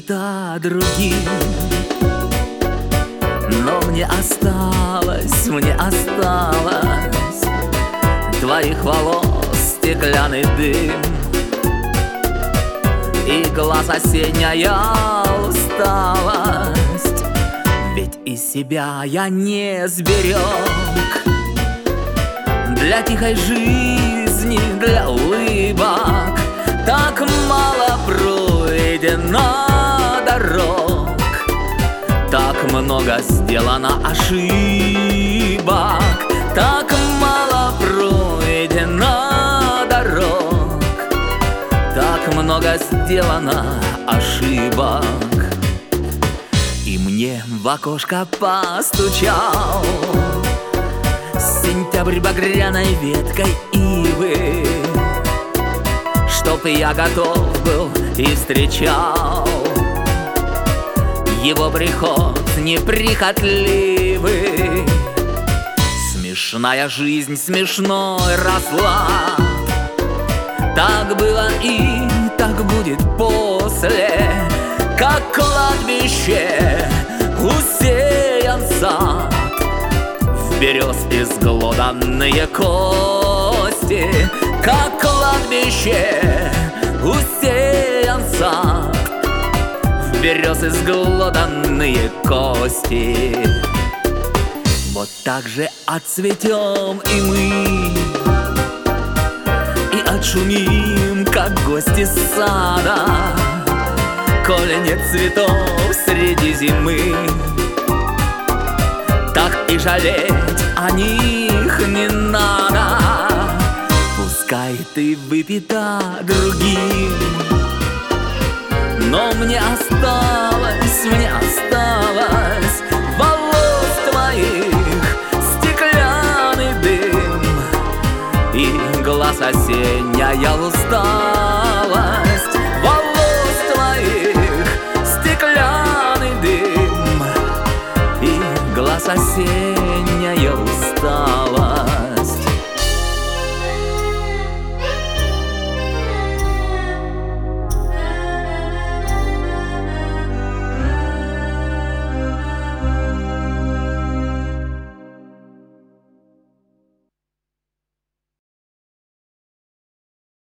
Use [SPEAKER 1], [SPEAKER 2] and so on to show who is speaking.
[SPEAKER 1] выпито другим. Но мне осталось твоих волос стеклянный дым и глаз осенняя усталость. Ведь из себя я не сберег для тихой жизни, для улыбок. Так мало пройдено дорог, так много сделано ошибок, так мало пройдено дорог, так много сделано ошибок. И мне в окошко постучал сентябрь багряной веткой ивы, чтоб я готов был и встречал его приход неприхотливый. Смешная жизнь смешной росла, так было и так будет после, как кладбище усеян сад, в берез изглоданные кости, как кладбище усеян сад, в берез изглоданные кости. Вот так же отцветем и мы, и отшумим, как гости сада, коли нет цветов среди зимы. Так и жалеть о них не надо, пускай ты выпита другим. Но мне осталось волос твоих стеклянный дым и глаз осенняя усталость.